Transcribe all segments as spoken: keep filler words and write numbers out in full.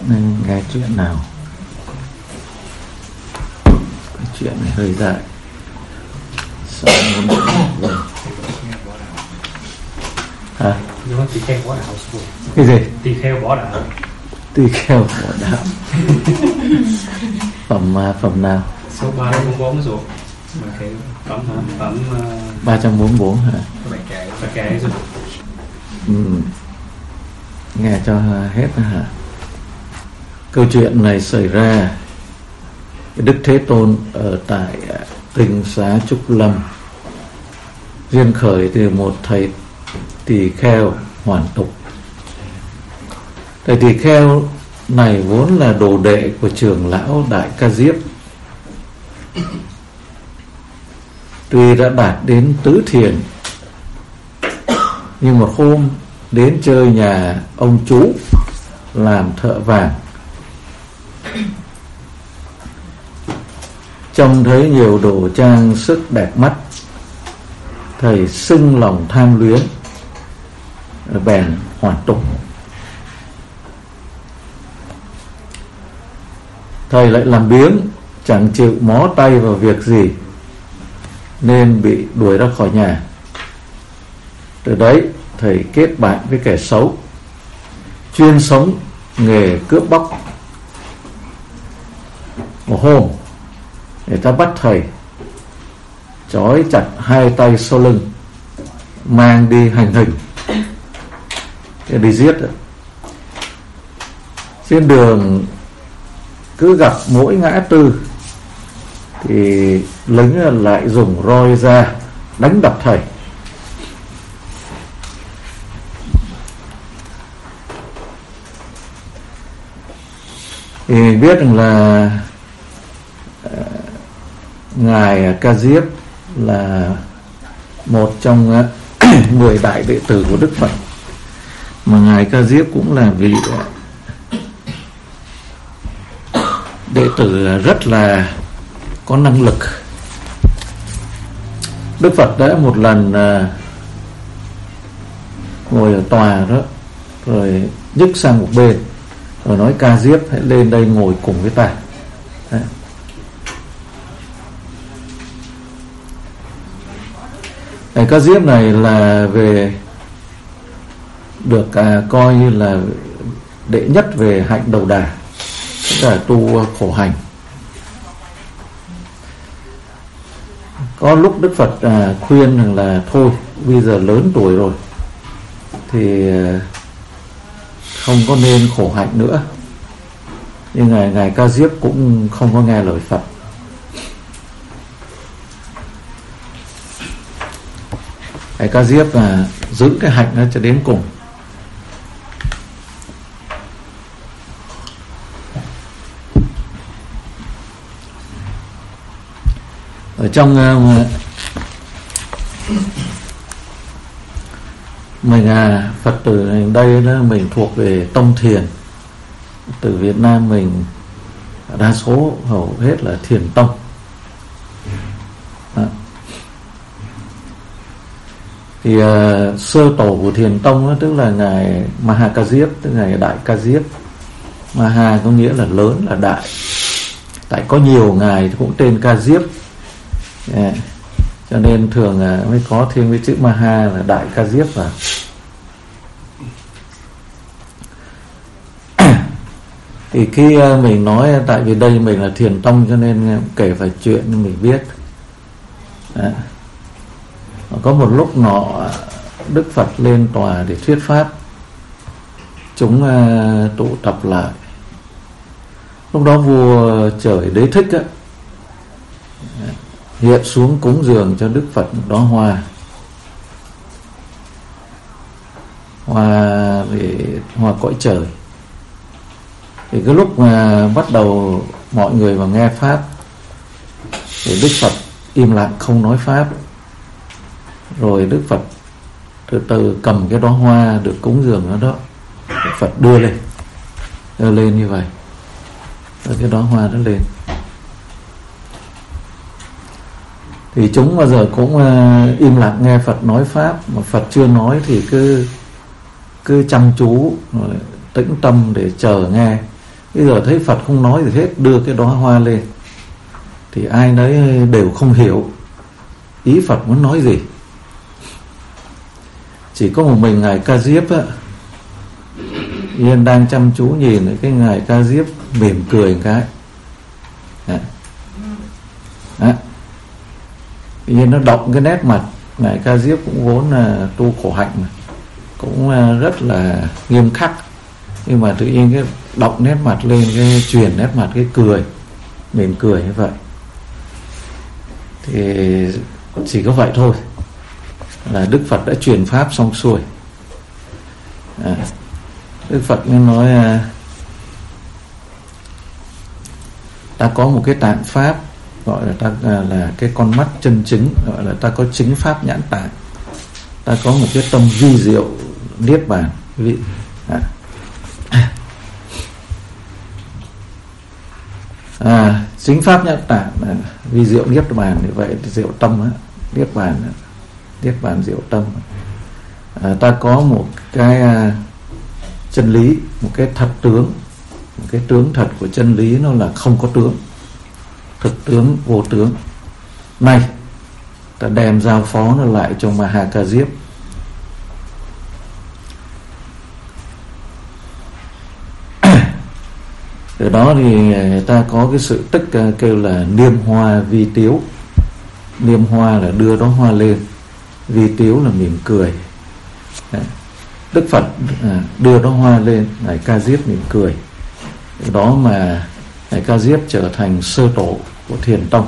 nên nghe chuyện nào. Cái chuyện này hơi dài. Sao muốn vâng. Hả? Tỳ kheo bỏ đạo. Cái gì? Tỳ kheo bỏ đạo. Tỳ kheo bỏ đạo. Phẩm phẩm nào? Số ba trăm bốn mươi bốn số. Phẩm phẩm ba trăm bốn mươi bốn hả? Bài kệ, bài kệ rồi. Ừ. Nghe cho hết hả? Câu chuyện này xảy ra Đức Thế Tôn ở tại Tinh Xá Trúc Lâm, duyên khởi từ một thầy tỳ kheo hoàn tục. Thầy tỳ kheo này vốn là đồ đệ của trưởng lão Đại Ca Diếp. Tuy đã đạt đến tứ thiền, nhưng một hôm đến chơi nhà ông chú làm thợ vàng, trông thấy nhiều đồ trang sức đẹp mắt, thầy sưng lòng tham luyến, bèn hoàn tục. Thầy lại làm biếng, chẳng chịu mó tay vào việc gì, nên bị đuổi ra khỏi nhà. Từ đấy thầy kết bạn với kẻ xấu, chuyên sống nghề cướp bóc. Một hôm người ta bắt thầy, trói chặt hai tay sau lưng, mang đi hành hình, đi giết. Trên đường cứ gặp mỗi ngã tư thì lính lại dùng roi ra đánh đập thầy. Thì biết rằng là uh, ngài Ca Diếp là một trong uh, mười đại đệ tử của Đức Phật, mà ngài Ca Diếp cũng là vị uh, đệ tử rất là có năng lực. Đức Phật đã một lần uh, ngồi ở tòa đó, rồi nhích sang một bên, rồi nói Ca Diếp hãy lên đây ngồi cùng với ta. Đấy. Cái Ca Diếp này là về được à, coi như là đệ nhất về hạnh đầu đà, tức là tu khổ hành. Có lúc Đức Phật à, khuyên rằng là thôi bây giờ lớn tuổi rồi thì à, không có nên khổ hạnh nữa, nhưng ngài ngài Ca Diếp cũng không có nghe lời Phật. Ngài Ca Diếp là giữ cái hạnh đó cho đến cùng. Ở trong uh, mình à, Phật tử đây đó, mình thuộc về tông thiền. Từ Việt Nam mình đa số hầu hết là thiền tông. Đó. Thì uh, sơ tổ của thiền tông đó, tức là ngài Maha Ca Diếp, tức là ngài Đại Ca Diếp. Maha có nghĩa là lớn, là đại. Tại có nhiều ngài cũng tên Ca Diếp, yeah. Cho nên thường uh, mới có thêm cái chữ Maha là Đại Ca Diếp vào. Thì khi uh, mình nói, tại vì đây mình là thiền tông cho nên uh, kể vài chuyện mình biết. Đó. Có một lúc nọ Đức Phật lên tòa để thuyết pháp, chúng uh, tụ tập lại. Lúc đó vua Trời Đế Thích á, hiện xuống cúng dường cho Đức Phật một đóa hoa. Hoa về hoa cõi trời. Thì cái lúc mà bắt đầu mọi người mà nghe pháp thì Đức Phật im lặng không nói pháp. Rồi Đức Phật từ từ cầm cái đóa hoa được cúng dường đó đó, Đức Phật đưa lên, đưa lên như vậy, rồi cái đóa hoa đó lên. Thì chúng bao giờ cũng uh, im lặng nghe Phật nói pháp, mà Phật chưa nói thì cứ cứ chăm chú rồi tĩnh tâm để chờ nghe. Bây giờ thấy Phật không nói gì hết, đưa cái đóa hoa lên thì ai nấy đều không hiểu ý Phật muốn nói gì. Chỉ có một mình ngài Ca Diếp á, Yên đang chăm chú nhìn cái ngài Ca Diếp mỉm cười một cái. Đó. Đó. Yên nó động cái nét mặt. Ngài Ca Diếp cũng vốn là tu khổ hạnh mà, cũng rất là nghiêm khắc, nhưng mà tự nhiên cái động nét mặt lên, cái chuyển nét mặt, cái cười mỉm cười như vậy. Thì chỉ có vậy thôi là Đức Phật đã truyền pháp xong xuôi. à, Đức Phật mới nói à, ta có một cái tạng pháp gọi là ta là, là cái con mắt chân chính, gọi là ta có chính pháp nhãn tạng, ta có một cái tâm vi diệu niết bàn. Quý vị à. À, chính pháp nhãn tạng là vi diệu niết bàn, như vậy diệu tâm á, niết bàn, niết bàn diệu tâm. À, ta có một cái à, chân lý, một cái thật tướng, một cái tướng thật của chân lý, nó là không có tướng, thực tướng vô tướng. Này, ta đem giao phó nó lại cho Maha Ca Diếp. Từ đó thì người ta có cái sự tức kêu là niêm hoa vi tiếu. Niêm hoa là đưa đó hoa lên, vi tiếu là mỉm cười. Đức Phật đưa đó hoa lên, ngài Ca Diếp mỉm cười. Từ đó mà ngài Ca Diếp trở thành sơ tổ của Thiền Tông,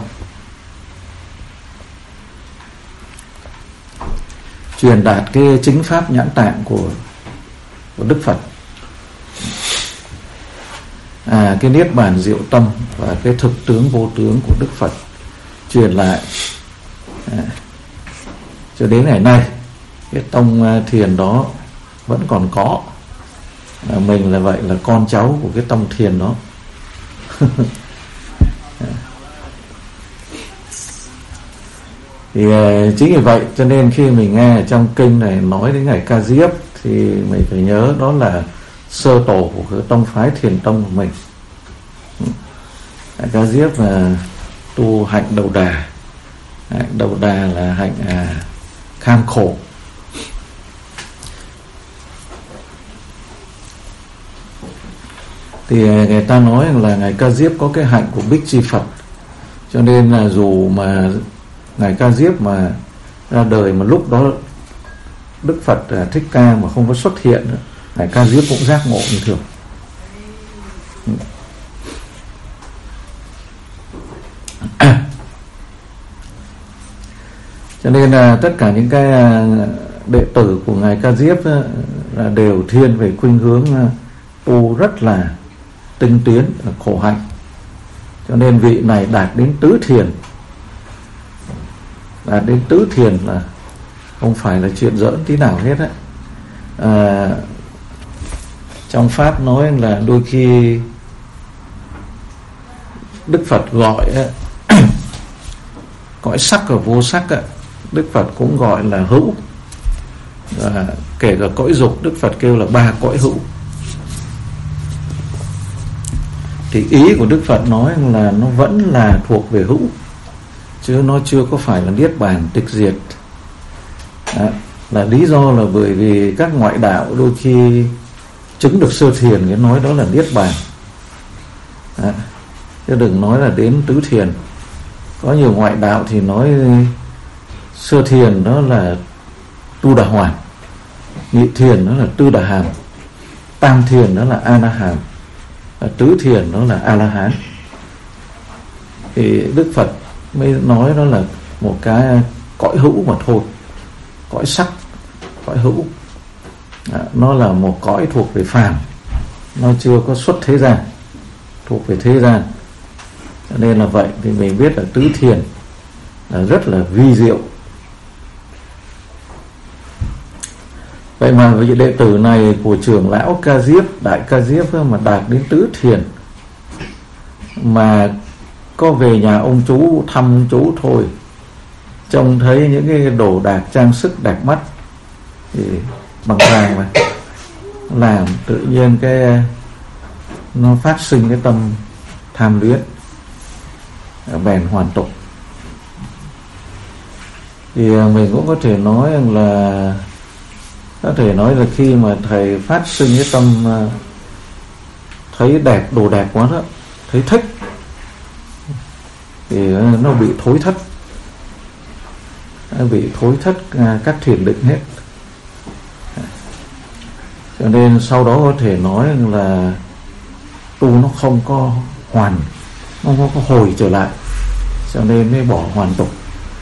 truyền đạt cái chính pháp nhãn tạng của, của Đức Phật. À, cái niết bàn diệu tâm và cái thực tướng vô tướng của Đức Phật truyền lại à, cho đến ngày nay. Cái tông thiền đó vẫn còn có. À, mình là vậy, là con cháu của cái tông thiền đó. Thì uh, chính vì vậy cho nên khi mình nghe trong kinh này nói đến ngài Ca Diếp thì mình phải nhớ đó là sơ tổ của cái tông phái Thiền Tông của mình. Ngài Ca Diếp là tu hạnh đầu đà. Hạnh đầu đà là hạnh à, kham khổ. Thì người ta nói là ngài Ca Diếp có cái hạnh của Bích Chi Phật, cho nên là dù mà ngài Ca Diếp mà ra đời mà lúc đó Đức Phật Thích Ca mà không có xuất hiện nữa, ngài Ca Diếp cũng giác ngộ như thường. Cho nên là tất cả những cái đệ tử của ngài Ca Diếp là đều thiên về khuynh hướng tu rất là tinh tiến, khổ hạnh. Cho nên vị này đạt đến tứ thiền. Đạt đến tứ thiền là không phải là chuyện giỡn tí nào hết á. À, trong Pháp nói là đôi khi Đức Phật gọi cõi sắc và vô sắc á, Đức Phật cũng gọi là hữu. Và kể cả cõi dục, Đức Phật kêu là ba cõi hữu. Thì ý của Đức Phật nói là nó vẫn là thuộc về hữu, chứ nó chưa có phải là niết bàn tịch diệt. Đó, là lý do là bởi vì các ngoại đạo đôi khi chứng được sơ thiền cái nói đó là niết bàn. Đó, chứ đừng nói là đến tứ thiền. Có nhiều ngoại đạo thì nói sơ thiền đó là tu đà hoàn, nhị thiền đó là tư đà hàm, tam thiền đó là a na hàm, và tứ thiền đó là a la hán. Thì Đức Phật mới nói đó là một cái cõi hữu mà thôi, cõi sắc, cõi hữu. Đó, nó là một cõi thuộc về phàm, nó chưa có xuất thế gian, thuộc về thế gian. Cho nên là vậy thì mình biết là tứ thiền là rất là vi diệu. Vậy mà vị đệ tử này của trưởng lão Ca Diếp, đại Ca Diếp mà đạt đến tứ thiền, mà có về nhà ông chú thăm ông chú thôi, trông thấy những cái đồ đạc trang sức đẹp mắt thì bằng vàng mà làm, tự nhiên cái nó phát sinh cái tâm tham luyến, bèn hoàn tục. Thì mình cũng có thể nói rằng là có thể nói là khi mà thầy phát sinh cái tâm thấy đẹp, đồ đẹp quá đó, thấy thích, thì nó bị thối thất, nó bị thối thất các thiền định hết. Cho nên sau đó có thể nói là tu nó không có hoàn, nó không có hồi trở lại, cho nên mới bỏ hoàn tục.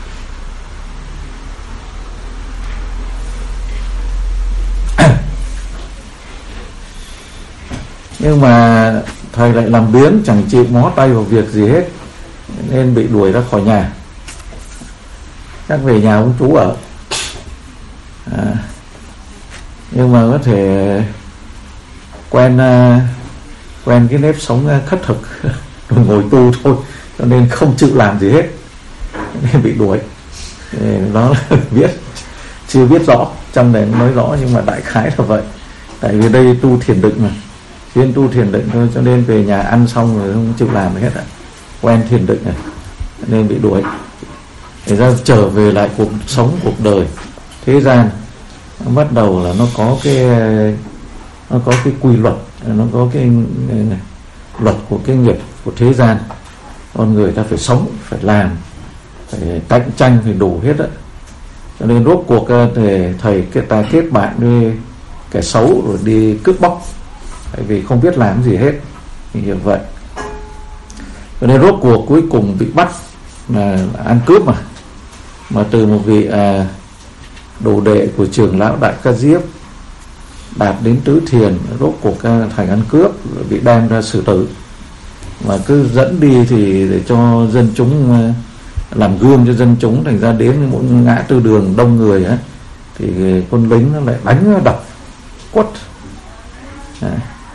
Nhưng mà thầy lại làm biếng, chẳng chịu mó tay vào việc gì hết, nên bị đuổi ra khỏi nhà. Chắc về nhà ông chú ở. À, nhưng mà có thể quen quen cái nếp sống khất thực rồi ngồi tu thôi, cho nên không chịu làm gì hết, nên bị đuổi. Đó là biết, chưa biết rõ, trong này nói rõ, nhưng mà đại khái là vậy. Tại vì đây tu thiền định mà, chuyên tu thiền định thôi, cho nên về nhà ăn xong rồi không chịu làm gì hết ạ. Quen thiền định này nên bị đuổi. Để ra trở về lại cuộc sống, cuộc đời thế gian, nó bắt đầu là nó có cái nó có cái quy luật, nó có cái này, luật của cái nghiệp của thế gian. Con người ta phải sống, phải làm, phải cạnh tranh, phải đủ hết á. Cho nên rốt cuộc thì thầy cái ta kết bạn với kẻ xấu rồi đi cướp bóc, tại vì không biết làm gì hết, thì như vậy. Cho nên rốt cuộc cuối cùng bị bắt là ăn cướp mà mà từ một vị à, đồ đệ của trưởng lão Đại Ca Diếp đạt đến tứ thiền, rốt cuộc thành ăn cướp, bị đem ra xử tử. Mà cứ dẫn đi thì để cho dân chúng, làm gương cho dân chúng, thành ra đến mỗi ngã tư đường đông người á, thì quân lính nó lại đánh đập quất. Đấy.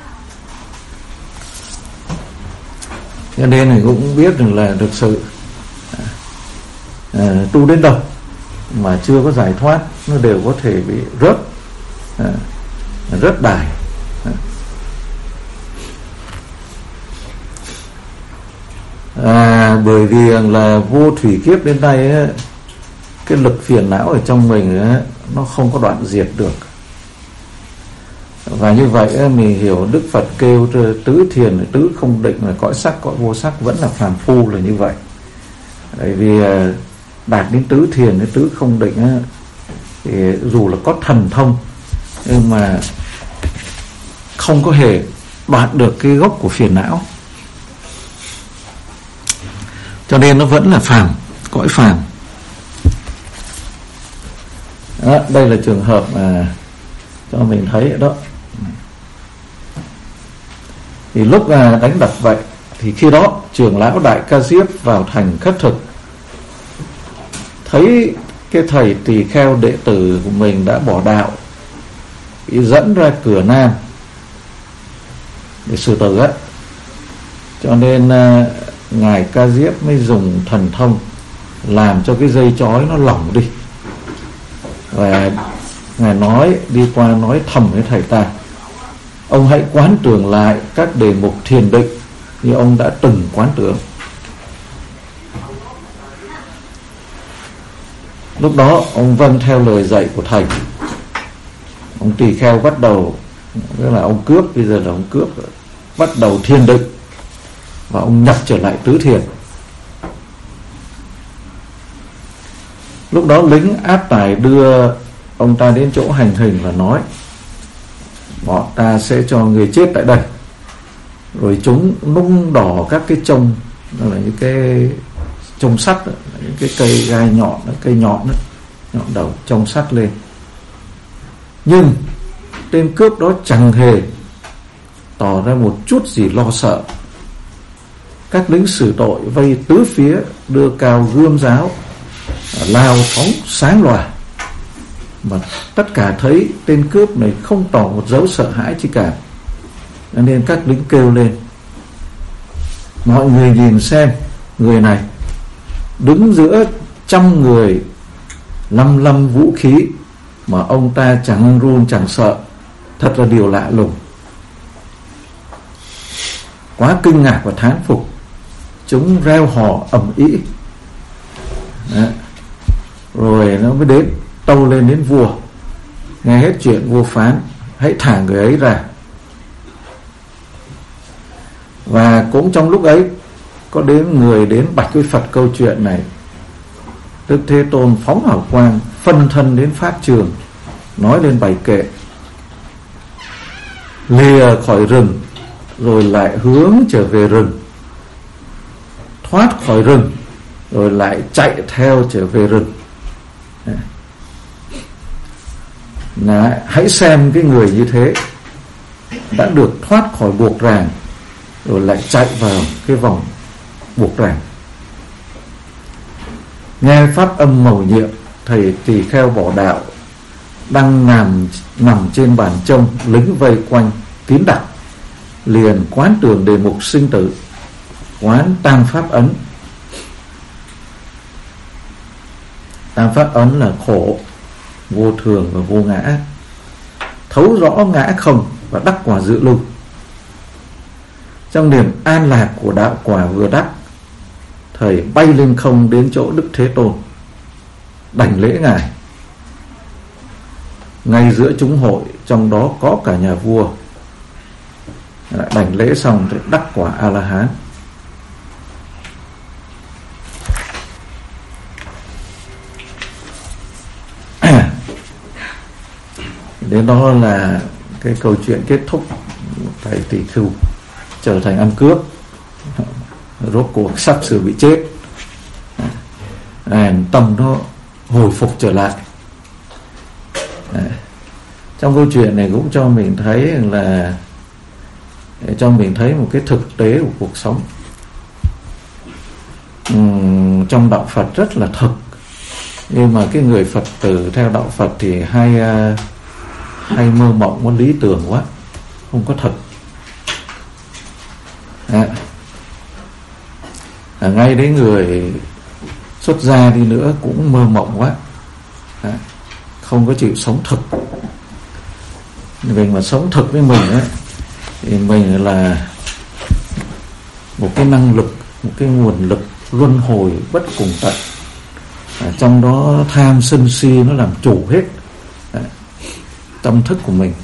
Cho nên thì cũng biết được là thực sự à, tu đến đâu mà chưa có giải thoát, nó đều có thể bị rớt à, rớt đài. À, bởi vì là vô thủy kiếp đến nay ấy, cái lực phiền não ở trong mình ấy, nó không có đoạn diệt được. Và như vậy ấy, mình hiểu Đức Phật kêu tứ thiền, tứ không định, là cõi sắc, cõi vô sắc vẫn là phàm phu là như vậy. Bởi vì đạt đến tứ thiền, tứ không định ấy, thì dù là có thần thông nhưng mà không có hề đoạn được cái gốc của phiền não, cho nên nó vẫn là phàm, cõi phàm. Đó, đây là trường hợp mà cho mình thấy đó. Thì lúc à, đánh đập vậy, thì khi đó trưởng lão Đại Ca Diếp vào thành khất thực, thấy cái thầy tỳ kheo đệ tử của mình đã bỏ đạo, bị dẫn ra cửa Nam để xử tử á, cho nên à, ngài Ca Diếp mới dùng thần thông làm cho cái dây trói nó lỏng đi, và ngài nói, đi qua nói thầm với thầy ta: ông hãy quán tưởng lại các đề mục thiền định như ông đã từng quán tưởng. Lúc đó ông vâng theo lời dạy của thầy. Ông tỳ kheo bắt đầu, tức là ông cướp, bây giờ là ông cướp rồi, bắt đầu thiền định, và ông nhập trở lại tứ thiền. Lúc đó lính áp tải đưa ông ta đến chỗ hành hình và nói: bọn ta sẽ cho người chết tại đây. Rồi chúng nung đỏ các cái chông, đó là những cái chông sắt đó, những cái cây gai nhọn, cây nhọn đó, nhọn đầu chông sắt lên. Nhưng tên cướp đó chẳng hề tỏ ra một chút gì lo sợ. Các lính xử tội vây tứ phía, đưa cao gươm giáo, lao phóng sáng loà, mà tất cả thấy tên cướp này không tỏ một dấu sợ hãi chi cả. Nên các lính kêu lên: mọi người nhìn xem, người này đứng giữa trăm người lăm lăm vũ khí mà ông ta chẳng run chẳng sợ, thật là điều lạ lùng. quá kinh ngạc và thán phục, chúng reo hò ầm ĩ. Đấy. Rồi nó mới đến tâu lên đến vua. Nghe hết chuyện, vua phán hãy thả người ấy ra. Và cũng trong lúc ấy có đến người đến bạch với Phật câu chuyện này. Đức Thế Tôn phóng hào quang, phân thân đến pháp trường, nói lên bài kệ: lìa khỏi rừng rồi lại hướng trở về rừng, thoát khỏi rừng rồi lại chạy theo trở về rừng. Đấy, hãy xem cái người như thế đã được thoát khỏi buộc ràng rồi lại chạy vào cái vòng buộc ràng. Nghe pháp âm mầu nhiệm, thầy tỳ kheo bỏ đạo đang nằm nằm trên bàn trông, lính vây quanh kín đặc, liền quán tưởng đề mục sinh tử, quán tam pháp ấn. Tam pháp ấn là khổ, vô thường và vô ngã, thấu rõ ngã không và đắc quả dự lưu. Trong niềm an lạc của đạo quả vừa đắc, thầy bay lên không đến chỗ Đức Thế Tôn, đảnh lễ ngài. Ngay giữa chúng hội, trong đó có cả nhà vua, đảnh lễ xong thì đắc quả A La Hán. Đến đó là cái câu chuyện kết thúc. Thầy Tỷ Khưu trở thành ăn cướp, rốt cuộc sắp sửa bị chết. À, tâm nó hồi phục trở lại. À, trong câu chuyện này cũng cho mình thấy là cho mình thấy một cái thực tế của cuộc sống. Uhm, trong đạo Phật rất là thực, nhưng mà cái người Phật tử theo đạo Phật thì hay hay mơ mộng, có lý tưởng quá, không có thật. À, à, ngay đến người xuất gia đi nữa cũng mơ mộng quá, à, không có chịu sống thực. Mình mà sống thực với mình ấy, thì mình là một cái năng lực, một cái nguồn lực luân hồi bất cùng tận. À, trong đó tham sân si nó làm chủ hết à, tâm thức của mình.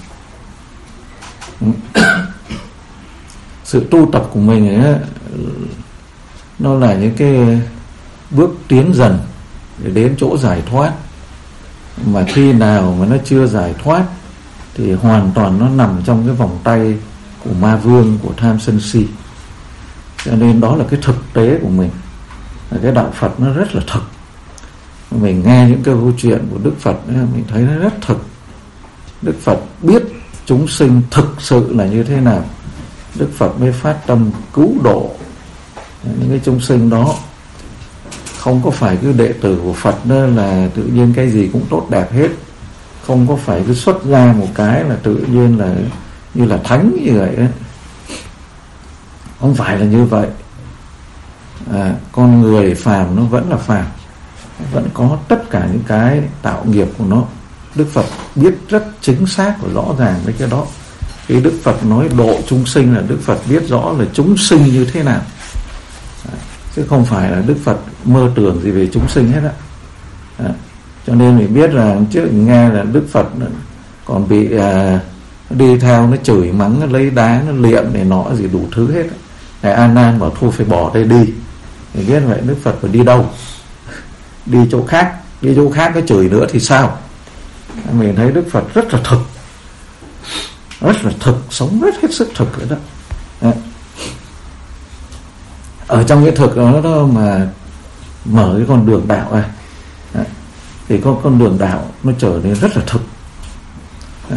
Sự tu tập của mình ấy, nó là những cái bước tiến dần để đến chỗ giải thoát. Mà khi nào mà nó chưa giải thoát thì hoàn toàn nó nằm trong cái vòng tay của ma vương, của tham sân si. Cho nên đó là cái thực tế của mình. Cái đạo Phật nó rất là thực. Mình nghe những cái câu chuyện của Đức Phật ấy, mình thấy nó rất thực. Đức Phật biết chúng sinh thực sự là như thế nào, Đức Phật mới phát tâm cứu độ những cái chúng sinh đó. Không có phải cứ đệ tử của Phật đó là tự nhiên cái gì cũng tốt đẹp hết. Không có phải cứ xuất ra một cái là tự nhiên là như là thánh như vậy ấy. Không phải là như vậy. À, con người phàm nó vẫn là phàm, vẫn có tất cả những cái tạo nghiệp của nó. Đức Phật biết rất chính xác và rõ ràng với cái đó. Khi Đức Phật nói độ chúng sinh là Đức Phật biết rõ là chúng sinh như thế nào, à, chứ không phải là Đức Phật mơ tưởng gì về chúng sinh hết á. À, cho nên mình biết là trước mình nghe là Đức Phật còn bị à, đi theo nó chửi mắng, nó lấy đá nó liệm này nọ gì đủ thứ hết. Ngài A Nan bảo thôi phải bỏ đây đi. Mình biết vậy Đức Phật phải đi đâu? Đi chỗ khác. Đi chỗ khác cái chửi nữa thì sao? Mình thấy Đức Phật rất là thực, rất là thực, sống rất hết sức thực vậy đó. À, ở trong cái thực đó, đó mà mở cái con đường đạo ra, à, thì con con đường đạo nó trở nên rất là thực. À,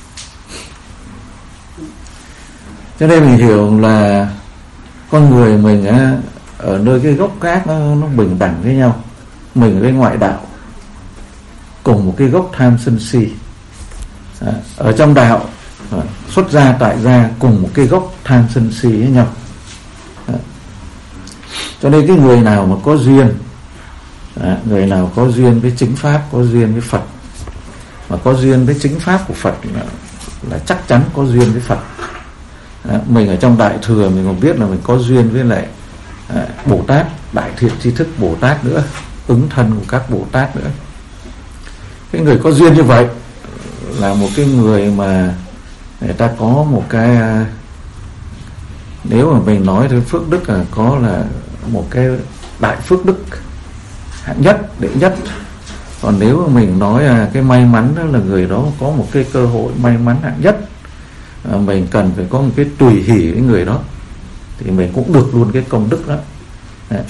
cho nên mình hiểu là con người mình á, ở nơi cái gốc gác nó, nó bình đẳng với nhau. Mình với ngoại đạo cùng một cái gốc tham sân si. À, ở trong đạo à, xuất gia tại gia cùng một cái gốc tham sân si với nhau. À, cho nên cái người nào mà có duyên, à, người nào có duyên với chính pháp, có duyên với Phật, mà có duyên với chính pháp của Phật là, là chắc chắn có duyên với Phật. À, mình ở trong Đại Thừa mình còn biết là mình có duyên với lại à, Bồ Tát, Đại Thiện Tri Thức Bồ Tát nữa, ứng thân của các Bồ Tát nữa. Cái người có duyên như vậy là một cái người mà người ta có một cái, nếu mà mình nói tới phước đức là có là một cái đại phước đức hạng nhất, đệ nhất. Còn nếu mà mình nói là cái may mắn đó là người đó có một cái cơ hội may mắn hạng nhất, à, mình cần phải có một cái tùy hỷ với người đó thì mình cũng được luôn cái công đức đó. Đấy.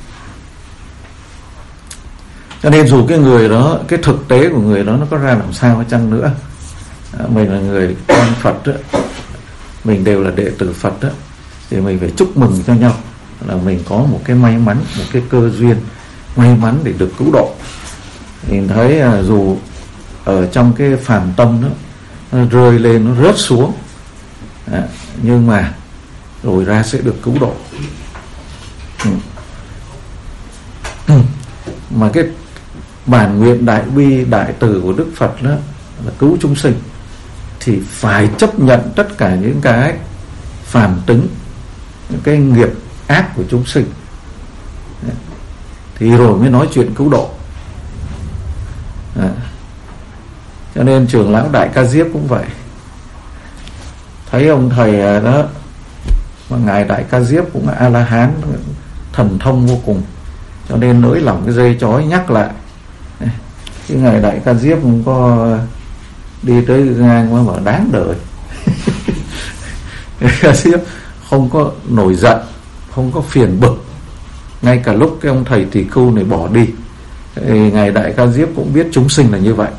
Cho nên dù cái người đó, cái thực tế của người đó nó có ra làm sao chăng nữa, à, mình là người con Phật đó, mình đều là đệ tử Phật đó, thì mình phải chúc mừng cho nhau là mình có một cái may mắn, một cái cơ duyên may mắn để được cứu độ. Mình thấy à, dù ở trong cái phàm tâm đó, nó rơi lên, nó rớt xuống, à, nhưng mà rồi ra sẽ được cứu độ. Ừ. Ừ. Mà cái bản nguyện đại bi đại từ của Đức Phật đó là cứu chúng sinh, thì phải chấp nhận tất cả những cái phàm tính, những cái nghiệp ác của chúng sinh, thì rồi mới nói chuyện cứu độ. À. Cho nên trưởng lão Đại Ca Diếp cũng vậy, thấy ông thầy đó, mà ngài Đại Ca Diếp cũng là A La Hán, thần thông vô cùng, cho nên nới lỏng cái dây chói nhắc lại. Cái ngài Đại Ca Diếp cũng có đi tới ngang mà bảo đáng đời. Ca Diếp không có nổi giận, không có phiền bực, ngay cả lúc cái ông thầy Tỳ Khưu này bỏ đi, thì ngài Đại Ca Diếp cũng biết chúng sinh là như vậy.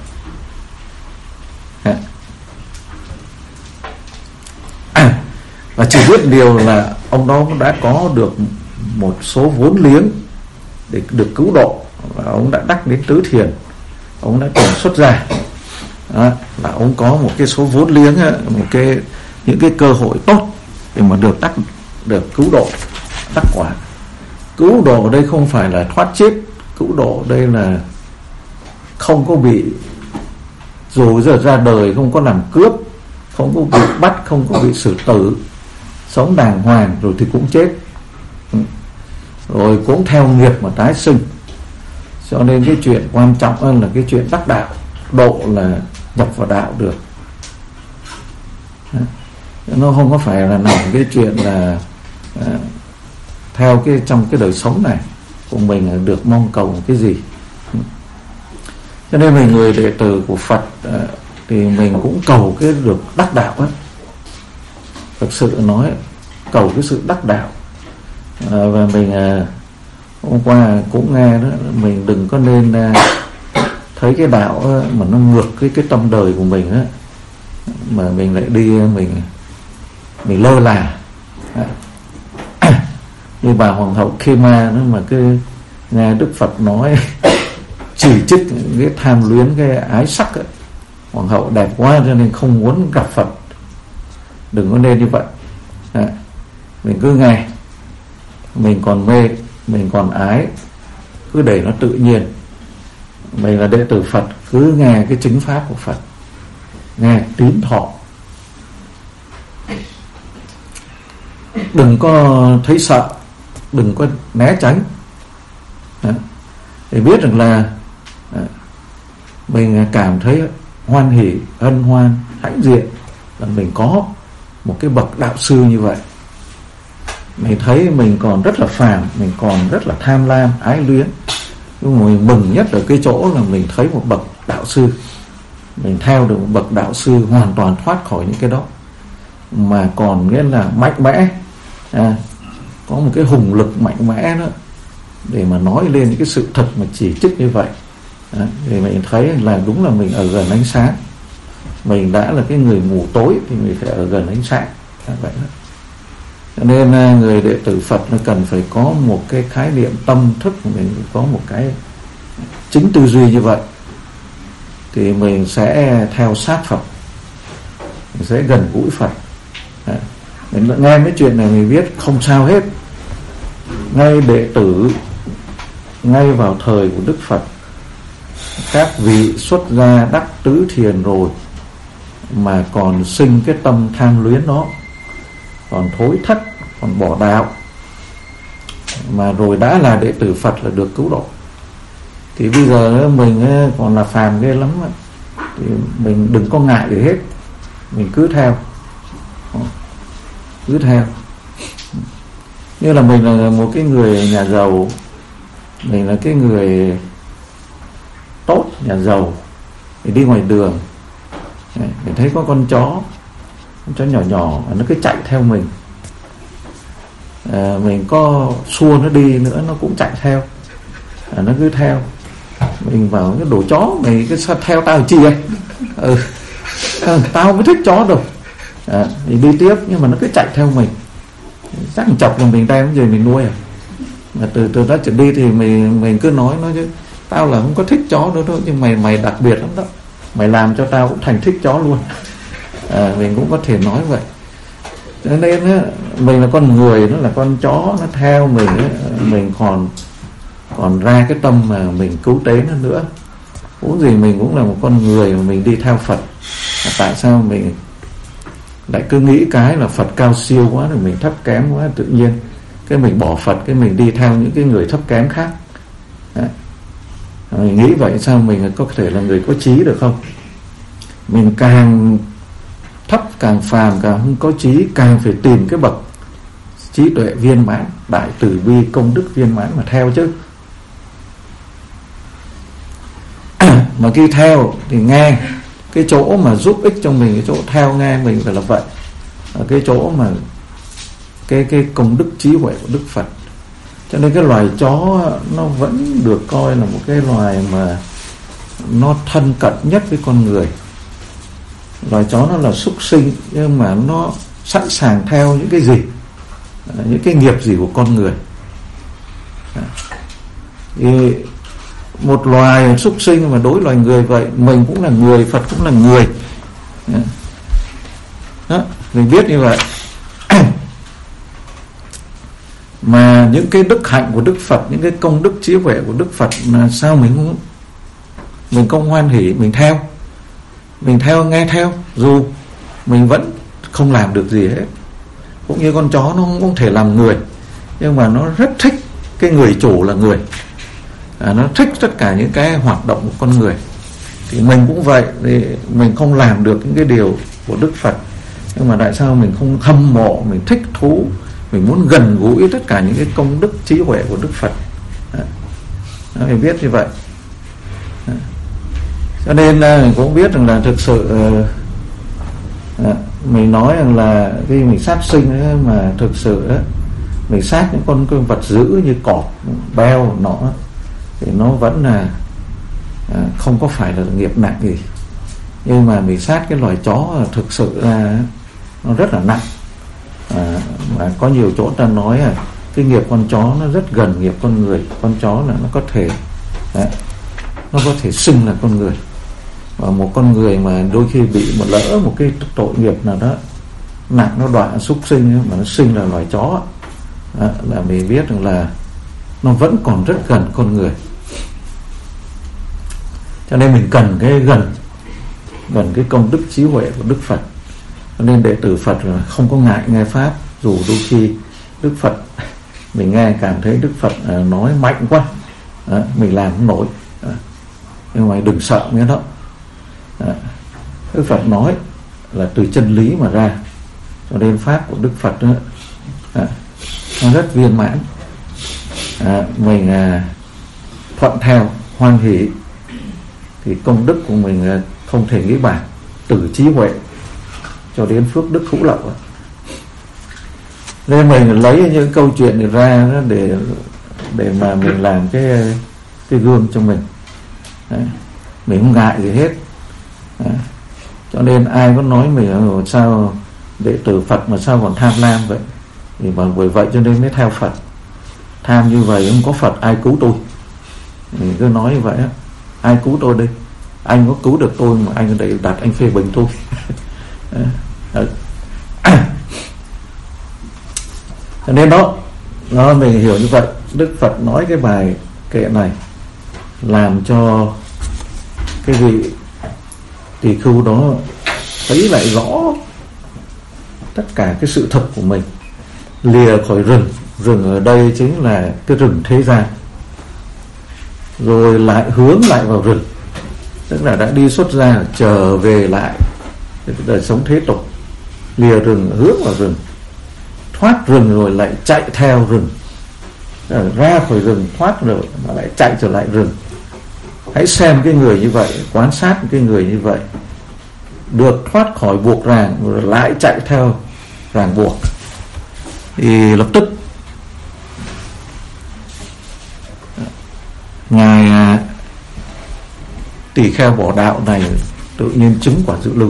À, và chỉ biết điều là ông đó đã có được một số vốn liếng để được cứu độ, và ông đã đắc đến tứ thiền, ông đã từng xuất gia. Đó, là ông có một cái số vốn liếng, một cái những cái cơ hội tốt để mà được đắc, được cứu độ, đắc quả. Cứu độ ở đây không phải là thoát chết, cứu độ đây là không có bị, dù giờ ra đời không có làm cướp, không có bị bắt, không có bị xử tử, sống đàng hoàng rồi thì cũng chết, rồi cũng theo nghiệp mà tái sinh. Cho nên cái chuyện quan trọng hơn là cái chuyện đắc đạo, độ là nhập vào đạo được. Nó không có phải là nằm cái chuyện là à, theo cái trong cái đời sống này của mình được mong cầu cái gì. Cho nên mình người đệ tử của Phật à, thì mình cũng cầu cái được đắc đạo ấy. Thực sự nói cầu cái sự đắc đạo. À, và mình à, hôm qua cũng nghe đó, mình đừng có nên à, thấy cái đạo á, mà nó ngược cái cái tâm đời của mình á, mà mình lại đi mình mình lơ là. À, như bà hoàng hậu Khema đó, mà cứ nghe Đức Phật nói chỉ trích cái tham luyến, cái ái sắc ấy. Hoàng hậu đẹp quá cho nên không muốn gặp Phật. Đừng có nên như vậy. À, mình cứ nghe, mình còn mê, mình còn ái, cứ để nó tự nhiên. Mình là đệ tử Phật, cứ nghe cái chính pháp của Phật, nghe tín thọ, đừng có thấy sợ, đừng có né tránh. À, để biết rằng là à, mình cảm thấy hoan hỷ, hân hoan, hãnh diện là mình có một cái bậc đạo sư như vậy. Mình thấy mình còn rất là phàm, mình còn rất là tham lam, ái luyến, nhưng mà mình mừng nhất ở cái chỗ là mình thấy một bậc đạo sư, mình theo được một bậc đạo sư hoàn toàn thoát khỏi những cái đó, mà còn nghĩa là mạnh mẽ, à, có một cái hùng lực mạnh mẽ đó để mà nói lên những cái sự thật mà chỉ trích như vậy. À, thì mình thấy là đúng là mình ở gần ánh sáng. Mình đã là cái người mù tối thì mình phải ở gần ánh sáng. À, vậy đó. Cho nên người đệ tử Phật nó cần phải có một cái khái niệm tâm thức của mình, có một cái chính tư duy như vậy, thì mình sẽ theo sát Phật, mình sẽ gần gũi Phật. À, mình nghe mấy chuyện này mình biết không sao hết. Ngay đệ tử, ngay vào thời của Đức Phật, các vị xuất gia đắc tứ thiền rồi mà còn sinh cái tâm tham luyến đó, còn thối thất, còn bỏ đạo, mà rồi đã là đệ tử Phật là được cứu độ. Thì bây giờ mình còn là phàm ghê lắm, thì mình đừng có ngại gì hết, mình cứ theo, cứ theo. Như là mình là một cái người nhà giàu, mình là cái người tốt, nhà giàu, thì đi ngoài đường mình thấy có con chó, con chó nhỏ nhỏ nó cứ chạy theo mình, à, mình có xua nó đi nữa nó cũng chạy theo, à, nó cứ theo mình. Vào cái đồ chó mày cứ sao theo tao chi vậy? Ừ, à, tao mới thích chó đâu. À, thì đi tiếp nhưng mà nó cứ chạy theo mình, chắc chọc là mình đem cái gì mình nuôi à. Mà từ từ đó trở đi thì mình mình cứ nói nó chứ tao là không có thích chó nữa thôi, nhưng mày mày đặc biệt lắm đó, mày làm cho tao cũng thành thích chó luôn. À, mình cũng có thể nói vậy. Cho nên á, mình là con người, nó là con chó, nó theo mình á, mình còn còn ra cái tâm mà mình cứu tế nó nữa. Cũng gì mình cũng là một con người mà mình đi theo Phật. Tại sao mình lại cứ nghĩ cái là Phật cao siêu quá rồi mình thấp kém quá, tự nhiên cái mình bỏ Phật, cái mình đi theo những cái người thấp kém khác. Đấy. Mình nghĩ vậy sao mình có thể là người có trí được không? Mình càng thấp, càng phàm, càng không có trí, càng phải tìm cái bậc trí tuệ viên mãn, đại từ bi công đức viên mãn mà theo chứ. Mà khi theo thì nghe cái chỗ mà giúp ích cho mình, cái chỗ theo nghe mình phải là vậy. Ở cái chỗ mà cái cái công đức trí huệ của Đức Phật. Cho nên cái loài chó nó vẫn được coi là một cái loài mà nó thân cận nhất với con người. Loài chó nó là súc sinh, nhưng mà nó sẵn sàng theo những cái gì, những cái nghiệp gì của con người. Thì một loài súc sinh mà đối loài người vậy, mình cũng là người, Phật cũng là người. Đó, mình biết như vậy. Mà những cái đức hạnh của Đức Phật, những cái công đức trí huệ của Đức Phật là sao mình không mình không hoan hỉ, mình theo, mình theo nghe theo, dù mình vẫn không làm được gì hết. Cũng như con chó nó không, không thể làm người, nhưng mà nó rất thích cái người chủ là người, à, nó thích tất cả những cái hoạt động của con người. Thì mình cũng vậy, thì mình không làm được những cái điều của Đức Phật, nhưng mà tại sao mình không hâm mộ, mình thích thú, mình muốn gần gũi tất cả những cái công đức trí huệ của Đức Phật. Đó, mình biết như vậy. Đó. Cho nên mình cũng biết rằng là thực sự đó, mình nói rằng là khi mình sát sinh đó, mà thực sự đó, mình sát những con, con vật dữ như cọp, beo nó thì nó vẫn là à, không có phải là nghiệp nặng gì. Nhưng mà mình sát cái loài chó thực sự là nó rất là nặng. À, mà có nhiều chỗ ta nói là cái nghiệp con chó nó rất gần nghiệp con người. Con chó là nó có thể đấy, nó có thể xưng là con người. Và một con người mà đôi khi bị một lỡ một cái tội nghiệp nào đó nặng, nó đọa súc sinh mà nó sinh là loài chó đó, là mình biết rằng là nó vẫn còn rất gần con người. Cho nên mình cần cái gần gần cái công đức trí huệ của Đức Phật. Cho nên đệ tử Phật là không có ngại nghe pháp, dù đôi khi Đức Phật mình nghe cảm thấy Đức Phật nói mạnh quá, đó, mình làm không nổi, đó. Nhưng mà đừng sợ nghe đó. Đó. Đức Phật nói là từ chân lý mà ra, cho nên pháp của Đức Phật đó, đó, nó rất viên mãn. À, mình à, thuận theo, hoan hỷ thì công đức của mình không thể nghĩ bàn, từ trí huệ cho đến phước đức hữu lậu. Nên mình lấy những câu chuyện này ra để để mà mình làm cái cái gương cho mình. Đấy. Mình không ngại gì hết. Đấy. Cho nên ai có nói mình sao đệ tử Phật mà sao còn tham lam vậy, thì bằng bởi vậy cho nên mới theo Phật. Tham như vậy không có Phật ai cứu tôi. Mình cứ nói như vậy á, ai cứu tôi đây? Anh có cứu được tôi mà anh ở đây đặt anh phê bình tôi. Đấy. Cho nên đó, nó mình hiểu như vậy. Đức Phật nói cái bài kệ này làm cho cái vị tỳ khưu đó thấy lại rõ tất cả cái sự thật của mình, lìa khỏi rừng. Rừng ở đây chính là cái rừng thế gian, rồi lại hướng lại vào rừng, tức là đã đi xuất gia trở về lại đời sống thế tục, lìa rừng hướng vào rừng, thoát rừng rồi lại chạy theo rừng, ra khỏi rừng thoát rồi mà lại chạy trở lại rừng. Hãy xem cái người như vậy, quan sát cái người như vậy, được thoát khỏi buộc ràng rồi lại chạy theo ràng buộc, thì lập tức ngài tỳ kheo bỏ đạo này tự nhiên chứng quả dự lưu,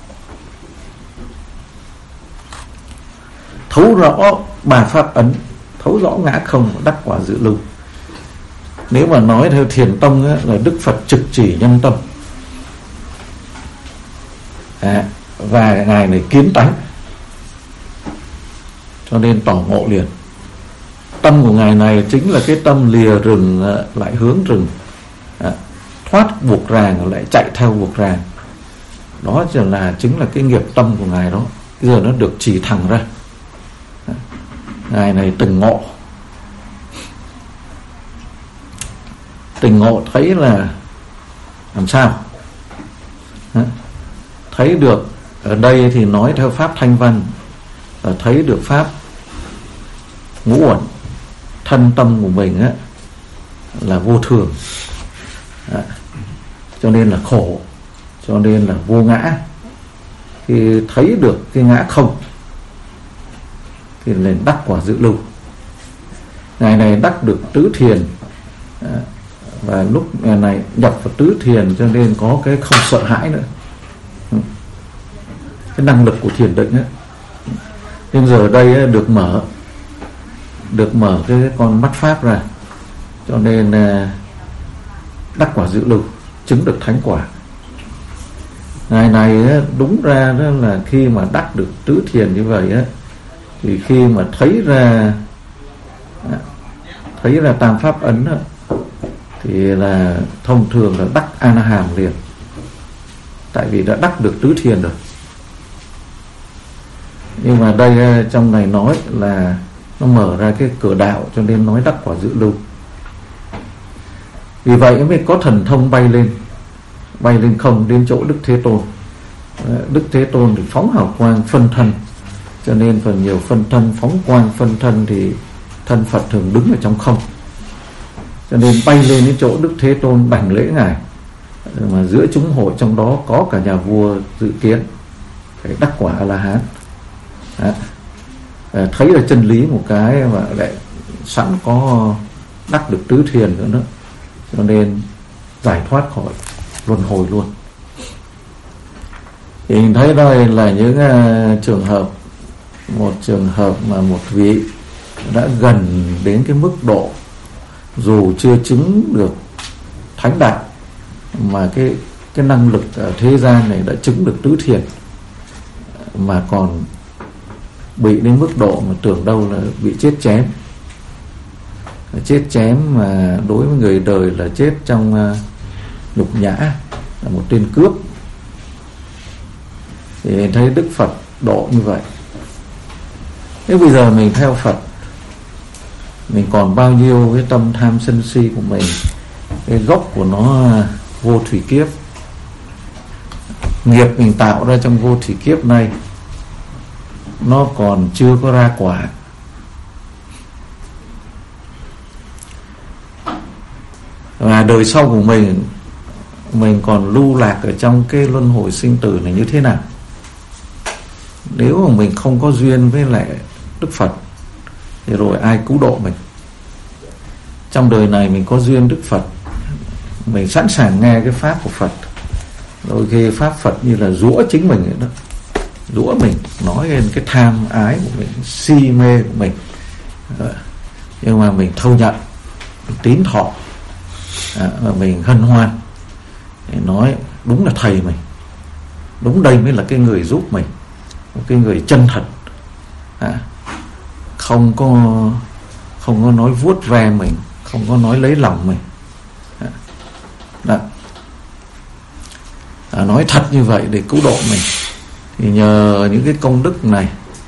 thấu rõ ba pháp ấn, thấu rõ ngã không, đắc quả dự lưu. Nếu mà nói theo Thiền tông á, là Đức Phật trực chỉ nhân tâm, à, và ngài này kiến tánh, cho nên tỏ ngộ liền. Tâm của ngài này chính là cái tâm lìa rừng lại hướng rừng, à, thoát buộc ràng lại chạy theo buộc ràng. Đó chỉ là chính là cái nghiệp tâm của ngài đó. Bây giờ nó được chỉ thẳng ra. À, ngài này từng ngộ, từng ngộ thấy là làm sao, à, thấy được. Ở đây thì nói theo pháp thanh văn, và thấy được pháp ngũ uẩn, thân tâm của mình á, là vô thường, à, cho nên là khổ, cho nên là vô ngã. Khi thấy được cái ngã không thì lên đắc quả dự lưu. Ngày này đắc được tứ thiền, à, và lúc ngày này nhập vào tứ thiền cho nên có cái không sợ hãi nữa, cái năng lực của thiền định á. Nhưng giờ ở đây á, được mở được mở cái con mắt pháp ra, cho nên đắc quả dự lưu, chứng được thánh quả. Ngày này đúng ra đó là khi mà đắc được tứ thiền như vậy á, thì khi mà thấy ra thấy ra tam pháp ấn á, thì là thông thường là đắc A La Hàm liền, tại vì đã đắc được tứ thiền rồi. Nhưng mà đây trong này nói là nó mở ra cái cửa đạo, cho nên nói đắc quả dự lưu. Vì vậy mới có thần thông bay lên, bay lên không đến chỗ Đức Thế Tôn. Đức Thế Tôn thì phóng hào quang phân thân, cho nên phần nhiều phân thân, phóng quang phân thân thì thân Phật thường đứng ở trong không, cho nên bay lên đến chỗ Đức Thế Tôn đảnh lễ ngài. Mà giữa chúng hội trong đó có cả nhà vua dự kiến phải đắc quả A La Hán. Đó. À, thấy là chân lý một cái mà lại sẵn có đắc được tứ thiền nữa, nữa cho nên giải thoát khỏi luân hồi luôn. Thì mình thấy đây là những uh, trường hợp, một trường hợp mà một vị đã gần đến cái mức độ dù chưa chứng được thánh đạo mà cái cái năng lực ở thế gian này đã chứng được tứ thiền, mà còn bị đến mức độ mà tưởng đâu là bị chết chém. Chết chém mà đối với người đời là chết trong uh, nhục nhã, là một tên cướp. Thì thấy Đức Phật độ như vậy. Nếu bây giờ mình theo Phật, mình còn bao nhiêu cái tâm tham sân si của mình, cái gốc của nó vô thủy kiếp, nghiệp mình tạo ra trong vô thủy kiếp này nó còn chưa có ra quả. Và đời sau của mình, mình còn lưu lạc ở trong cái luân hồi sinh tử này như thế nào? Nếu mà mình không có duyên với lại Đức Phật thì rồi ai cứu độ mình? Trong đời này mình có duyên Đức Phật, mình sẵn sàng nghe cái pháp của Phật. Đôi khi pháp Phật như là giũa chính mình vậy đó, giũa mình, nói lên cái tham ái của mình, si mê của mình. Nhưng mà mình thâu nhận, mình tín thọ, à, và mình hân hoan, để nói đúng là thầy mình, đúng đây mới là cái người giúp mình, một cái người chân thật, à, không có không có nói vuốt ve mình, không có nói lấy lòng mình, à, đó. À, nói thật như vậy để cứu độ mình. Thì nhờ những cái công đức này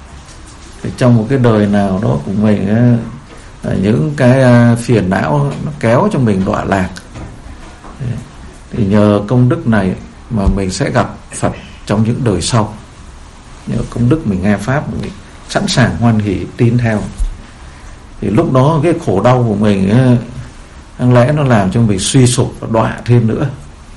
thì trong một cái đời nào đó của mình á, những cái phiền não nó kéo cho mình đọa lạc, thì nhờ công đức này mà mình sẽ gặp Phật trong những đời sau. Nhờ công đức mình nghe pháp, mình sẵn sàng hoan hỷ tin theo, thì lúc đó cái khổ đau của mình á, đáng lẽ nó làm cho mình suy sụp và đọa thêm nữa.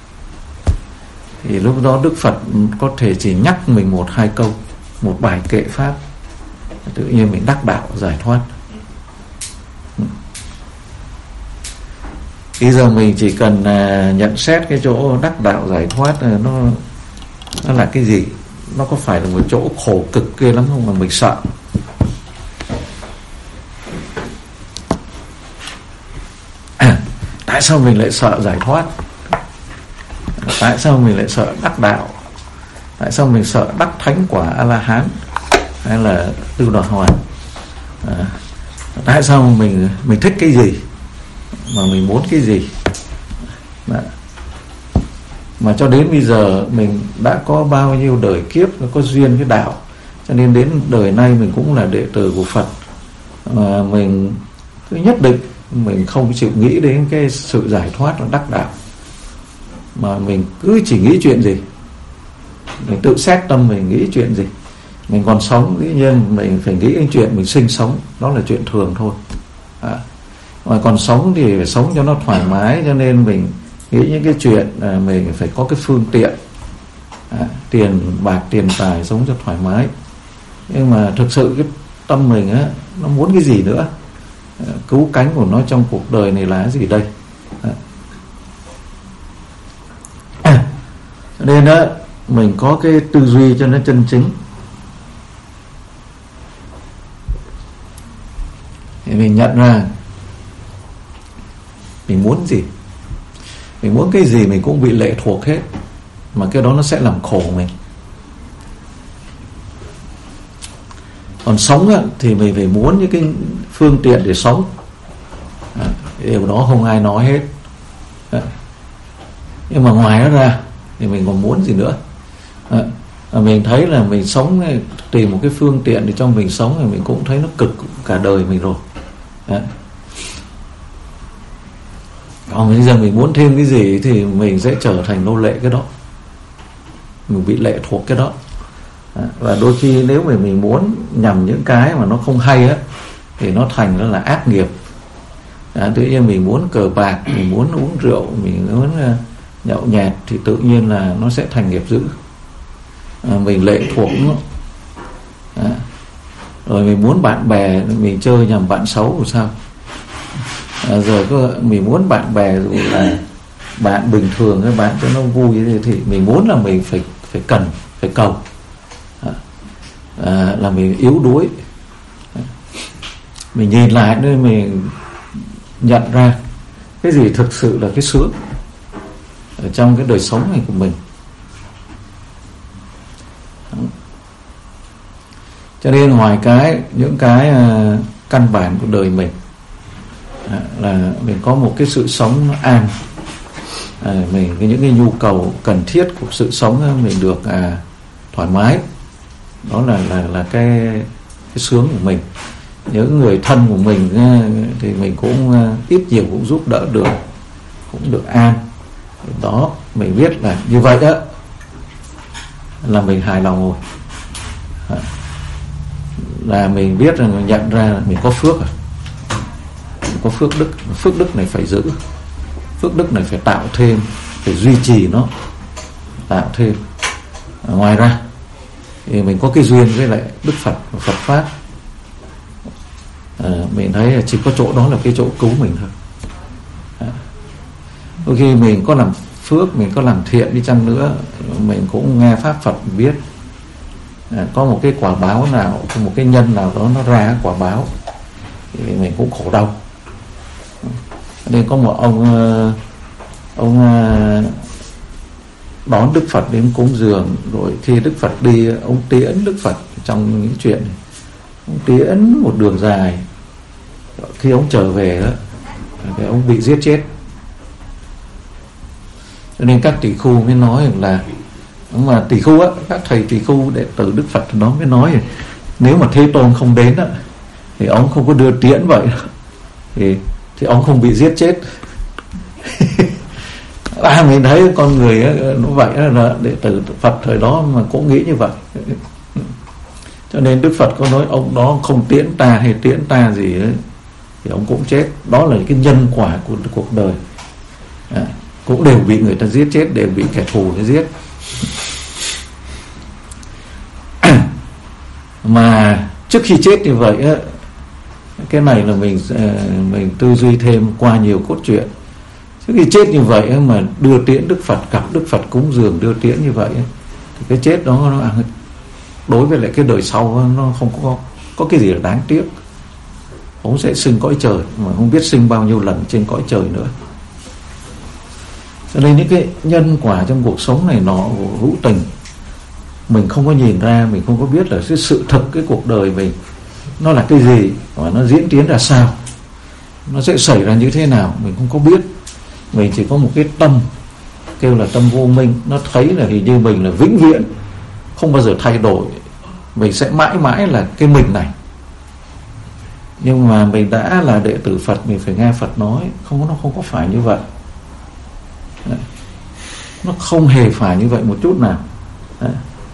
Thì lúc đó Đức Phật có thể chỉ nhắc mình một hai câu, một bài kệ pháp, tự nhiên mình đắc đạo giải thoát. Bây giờ mình chỉ cần uh, nhận xét cái chỗ đắc đạo giải thoát uh, nó nó là cái gì, nó có phải là một chỗ khổ cực kia lắm không mà mình sợ. À, tại sao mình lại sợ giải thoát? Tại sao mình lại sợ đắc đạo? Tại sao mình sợ đắc thánh quả A-la-hán hay là Tư Đoạt Hoàn? À, tại sao mình mình thích cái gì mà mình muốn cái gì? Đó. Mà cho đến bây giờ mình đã có bao nhiêu đời kiếp nó có duyên với đạo, cho nên đến đời nay mình cũng là đệ tử của Phật. Mà mình cứ nhất định mình không chịu nghĩ đến cái sự giải thoát và đắc đạo, mà mình cứ chỉ nghĩ chuyện gì, mình tự xét tâm mình nghĩ chuyện gì. Mình còn sống dĩ nhiên mình phải nghĩ đến chuyện mình sinh sống, đó là chuyện thường thôi. À, mà còn sống thì phải sống cho nó thoải mái, cho nên mình nghĩ những cái chuyện à, mình phải có cái phương tiện, à, tiền bạc tiền tài sống cho thoải mái. Nhưng mà thực sự cái tâm mình á, nó muốn cái gì nữa? À, cứu cánh của nó trong cuộc đời này là cái gì đây? À. À, nên đó mình có cái tư duy cho nó chân chính, thì mình nhận ra mình muốn gì, mình muốn cái gì mình cũng bị lệ thuộc hết, mà cái đó nó sẽ làm khổ mình. Còn sống á, thì mình phải muốn những cái phương tiện để sống, à, điều đó không ai nói hết. À, nhưng mà ngoài đó ra thì mình còn muốn gì nữa? À, mình thấy là mình sống tìm một cái phương tiện để cho mình sống, thì mình cũng thấy nó cực cả đời mình rồi. À, còn bây giờ mình muốn thêm cái gì thì mình sẽ trở thành nô lệ cái đó, mình bị lệ thuộc cái đó. À, và đôi khi nếu mà mình muốn nhằm những cái mà nó không hay á, thì nó thành nó là ác nghiệp. À, tự nhiên mình muốn cờ bạc, mình muốn uống rượu, mình muốn uh, nhậu nhẹt, thì tự nhiên là nó sẽ thành nghiệp dữ. À, mình lệ thuộc nó. À, rồi mình muốn bạn bè, mình chơi nhằm bạn xấu của sao? À, rồi có, mình muốn bạn bè dù là bạn bình thường, các bạn cho nó vui thì, thì mình muốn là mình phải phải cần, phải cầu. À, à, là mình yếu đuối. À, mình nhìn lại nơi mình nhận ra cái gì thực sự là cái sướng ở trong cái đời sống này của mình. Cho nên ngoài cái những cái uh, căn bản của đời mình, à, là mình có một cái sự sống nó an, à, mình những cái nhu cầu cần thiết của sự sống mình được à, thoải mái, đó là là là cái cái sướng của mình. Những người thân của mình thì mình cũng ít nhiều cũng giúp đỡ được, cũng được an. Đó mình biết là như vậy đó là mình hài lòng rồi, à, là mình biết rằng mình nhận ra là mình có phước rồi, mình có phước đức. Phước đức này phải giữ, phước đức này phải tạo thêm, phải duy trì nó, tạo thêm. À, ngoài ra thì mình có cái duyên với lại Đức Phật và Phật pháp. À, mình thấy là chỉ có chỗ đó là cái chỗ cứu mình thôi. À, đôi khi mình có làm phước, mình có làm thiện đi chăng nữa, mình cũng nghe pháp Phật biết à, có một cái quả báo nào, có một cái nhân nào đó nó ra quả báo thì mình cũng khổ đau. Nên có một ông ông đón Đức Phật đến cúng dường, rồi khi Đức Phật đi, ông tiễn Đức Phật trong những chuyện này. Ông tiễn một đường dài, khi ông trở về đó thì ông bị giết chết. Cho nên các tỷ khu mới nói là, mà tỷ khu á, các thầy tỷ khu đệ tử Đức Phật đó mới nói Nếu mà Thế Tôn không đến đó, thì ông không có đưa tiễn vậy thì thì ông không bị giết chết. À, mình thấy con người ấy, nó vậy là đệ tử Phật thời đó mà cũng nghĩ như vậy. Cho nên Đức Phật có nói ông đó không tiễn ta hay tiễn ta gì đấy thì ông cũng chết. Đó là cái nhân quả của cuộc đời. À, cũng đều bị người ta giết chết, đều bị kẻ thù nó giết. Mà trước khi chết như vậy á, cái này là mình mình tư duy thêm qua nhiều cốt truyện. Trước khi chết như vậy á, mà đưa tiễn Đức Phật, gặp Đức Phật cúng dường đưa tiễn như vậy á, thì cái chết đó nó đối với lại cái đời sau nó không có có cái gì là đáng tiếc. Ông sẽ sinh cõi trời mà không biết sinh bao nhiêu lần trên cõi trời nữa. Cho nên những cái nhân quả trong cuộc sống này nó hữu tình, mình không có nhìn ra, mình không có biết là cái sự thật cái cuộc đời mình nó là cái gì và nó diễn tiến ra sao, nó sẽ xảy ra như thế nào, mình không có biết. Mình chỉ có một cái tâm kêu là tâm vô minh, nó thấy là hình như mình là vĩnh viễn không bao giờ thay đổi, mình sẽ mãi mãi là cái mình này. Nhưng mà mình đã là đệ tử Phật, mình phải nghe Phật nói, không, nó không có phải như vậy. Đấy. Nó không hề phải như vậy một chút nào. Đấy.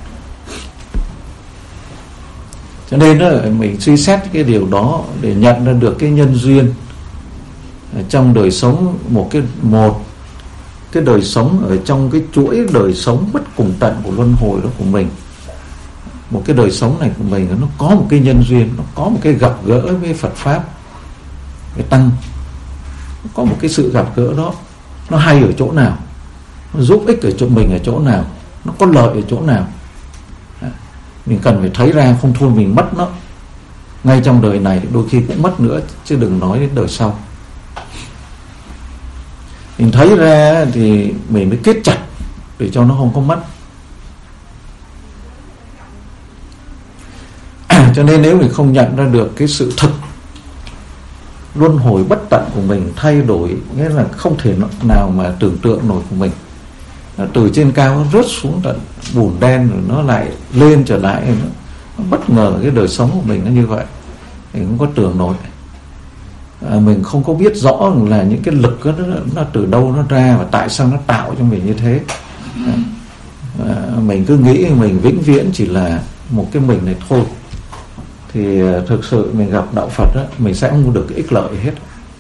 Cho nên đó, mình suy xét cái điều đó để nhận ra được cái nhân duyên trong đời sống, một cái một cái đời sống ở trong cái chuỗi đời sống bất cùng tận của luân hồi đó của mình. Một cái đời sống này của mình nó có một cái nhân duyên, nó có một cái gặp gỡ với Phật Pháp, với Tăng, nó có một cái sự gặp gỡ đó. Nó hay ở chỗ nào, nó giúp ích ở chỗ mình ở chỗ nào, nó có lợi ở chỗ nào. Mình cần phải thấy ra, không thôi mình mất nó. Ngay trong đời này đôi khi cũng mất nữa, chứ đừng nói đến đời sau. Mình thấy ra thì mình mới kết chặt để cho nó không có mất. Cho nên nếu mình không nhận ra được cái sự thực luân hồi bất tận của mình, thay đổi, nghĩa là không thể nào mà tưởng tượng nổi của mình, từ trên cao nó rớt xuống tận bùn đen rồi nó lại lên trở lại, nó, nó bất ngờ cái đời sống của mình nó như vậy, mình không có tưởng nổi. À, mình không có biết rõ là những cái lực đó, nó, nó từ đâu nó ra và tại sao nó tạo cho mình như thế. À, mình cứ nghĩ mình vĩnh viễn chỉ là một cái mình này thôi, thì thực sự mình gặp đạo Phật đó, mình sẽ không được cái ích lợi hết.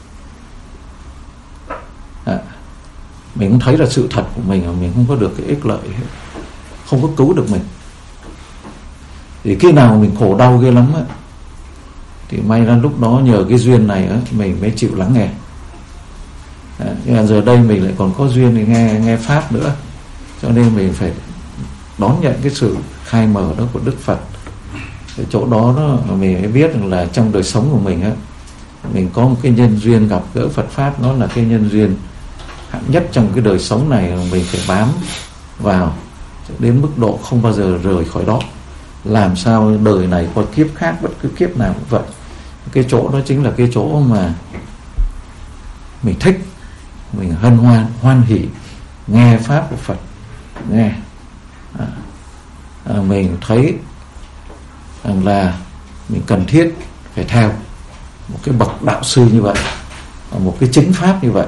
À, mình cũng thấy là sự thật của mình mà mình không có được cái ích lợi hết, không có cứu được mình. Thì khi nào mình khổ đau ghê lắm á, thì may ra lúc đó nhờ cái duyên này á, mình mới chịu lắng nghe. À, nhưng mà giờ đây mình lại còn có duyên để nghe nghe pháp nữa, cho nên mình phải đón nhận cái sự khai mở đó của Đức Phật. Ở chỗ đó, đó mình mới biết rằng là trong đời sống của mình á, mình có một cái nhân duyên gặp gỡ Phật Pháp, nó là cái nhân duyên hạng nhất trong cái đời sống này, mình phải bám vào đến mức độ không bao giờ rời khỏi đó. Làm sao đời này qua kiếp khác, bất cứ kiếp nào cũng vậy. Cái chỗ đó chính là cái chỗ mà mình thích, mình hân hoan, hoan hỷ nghe pháp của Phật, nghe à, à, mình thấy rằng là mình cần thiết phải theo một cái bậc đạo sư như vậy, một cái chính pháp như vậy.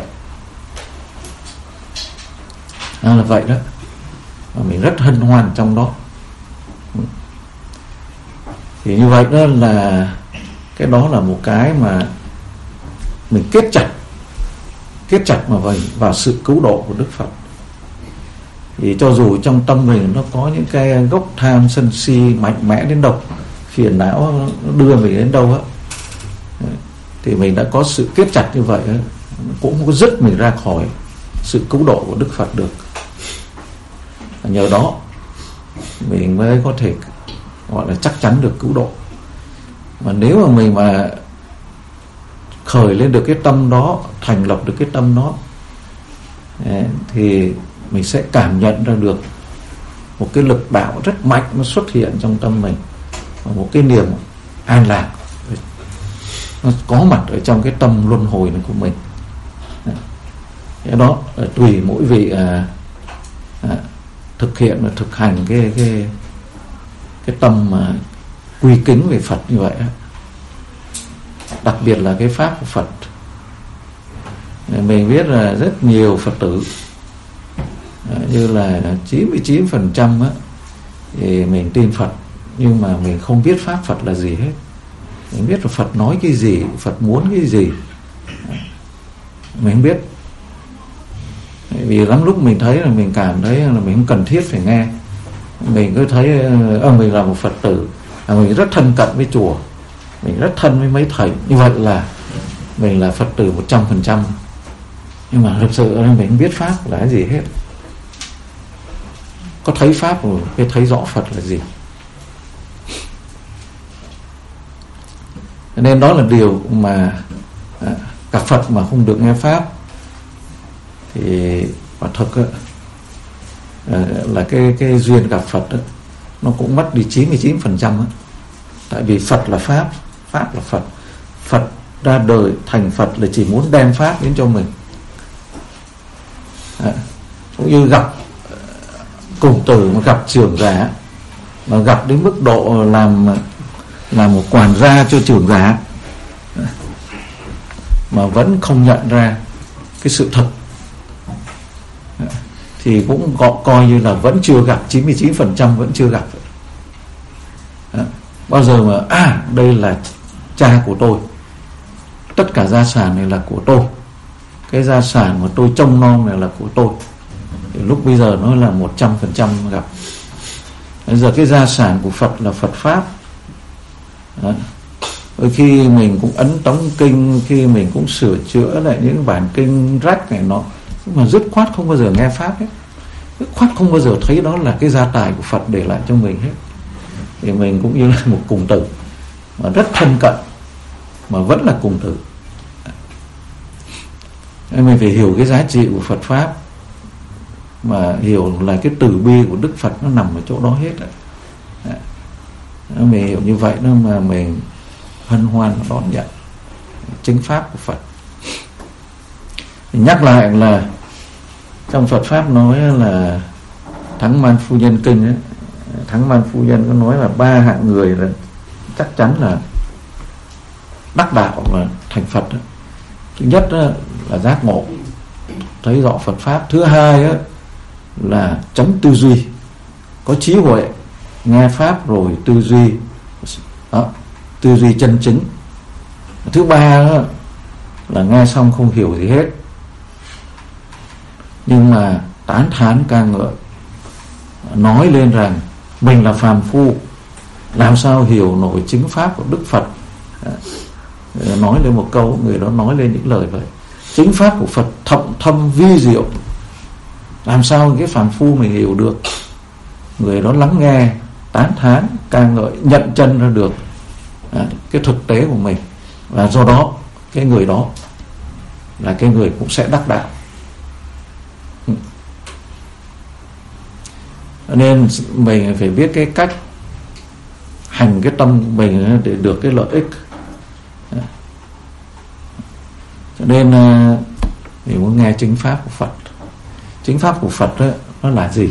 À, là vậy đó, và mình rất hân hoan trong đó. Thì như vậy đó là cái đó là một cái mà mình kết chặt kết chặt mà vào, vào sự cứu độ của Đức Phật. Thì cho dù trong tâm mình nó có những cái gốc tham sân si mạnh mẽ đến đâu, phiền não nó đưa mình đến đâu á, thì mình đã có sự kết chặt như vậy á, cũng không có dứt mình ra khỏi sự cứu độ của Đức Phật được. Và nhờ đó mình mới có thể gọi là chắc chắn được cứu độ. Mà nếu mà mình mà khởi lên được cái tâm đó, thành lập được cái tâm đó, thì mình sẽ cảm nhận ra được một cái lực đạo rất mạnh nó xuất hiện trong tâm mình, và một cái niềm an lạc nó có mặt ở trong cái tâm luân hồi này của mình. Cái đó tùy mỗi vị à, à, thực hiện và thực hành cái cái cái tâm mà quy kính về Phật như vậy, đặc biệt là cái pháp của Phật. Mình biết là rất nhiều Phật tử như là chín mươi chín phần trăm á, thì mình tin Phật nhưng mà mình không biết pháp Phật là gì hết. Mình biết là Phật nói cái gì, Phật muốn cái gì, mình không biết. Vì lắm lúc mình thấy là mình cảm thấy là mình không cần thiết phải nghe. Mình cứ thấy à, mình là một Phật tử, à, mình rất thân cận với chùa, mình rất thân với mấy thầy, như vậy là mình là Phật tử một trăm phần trăm. Nhưng mà thực sự là mình không biết pháp là cái gì hết. Có thấy pháp rồi mới thấy rõ Phật là gì. Nên đó là điều mà à, gặp Phật mà không được nghe pháp thì quả thực à, là cái cái duyên gặp Phật đó, nó cũng mất đi chín mươi chín phần trăm đó. Tại vì Phật là pháp, pháp là Phật. Phật ra đời thành Phật là chỉ muốn đem pháp đến cho mình. À, cũng như gặp cùng tử mà gặp trưởng giả, mà gặp đến mức độ làm làm một quản gia cho trưởng giả mà vẫn không nhận ra cái sự thật thì cũng có, coi như là vẫn chưa gặp, chín mươi chín phần trăm vẫn chưa gặp. Bao giờ mà à đây là cha của tôi, tất cả gia sản này là của tôi, cái gia sản mà tôi trông nom này là của tôi, thì lúc bây giờ nó là một trăm phần trăm gặp. Bây giờ cái gia sản của Phật là Phật pháp. Đó. Đôi khi mình cũng ấn tống kinh, khi mình cũng sửa chữa lại những bản kinh rách này nọ, nhưng mà dứt khoát không bao giờ nghe pháp hết, dứt khoát không bao giờ thấy đó là cái gia tài của Phật để lại cho mình hết. Thì mình cũng như là một cùng tử mà rất thân cận mà vẫn là cùng tử. Nên mình phải hiểu cái giá trị của Phật pháp, mà hiểu là cái từ bi của Đức Phật nó nằm ở chỗ đó hết. Mình hiểu như vậy đó mà mình hân hoan đón nhận chính pháp của Phật. Mình nhắc lại là trong Phật pháp nói là Thắng Man Phu Nhân Kinh ấy, Thắng Man Phu Nhân có nói là ba hạng người là chắc chắn là đắc đạo và thành Phật đó. Thứ nhất đó là giác ngộ, thấy rõ Phật pháp. Thứ hai đó là chánh tư duy, có trí huệ, nghe pháp rồi tư duy đó, tư duy chân chính. Thứ ba đó là nghe xong không hiểu gì hết, nhưng mà tán thán ca ngợi, nói lên rằng mình là phàm phu, làm sao hiểu nổi chính pháp của Đức Phật. Nói lên một câu, người đó nói lên những lời vậy: chính pháp của Phật thậm thâm vi diệu, làm sao cái phàm phu mình hiểu được. Người đó lắng nghe, tán thán, ca ngợi, nhận chân ra được à, cái thực tế của mình, và do đó cái người đó là cái người cũng sẽ đắc đạo. Nên mình phải biết cái cách hành cái tâm mình để được cái lợi ích. Cho nên mình muốn nghe chính pháp của Phật. Chính pháp của Phật đó, nó là gì?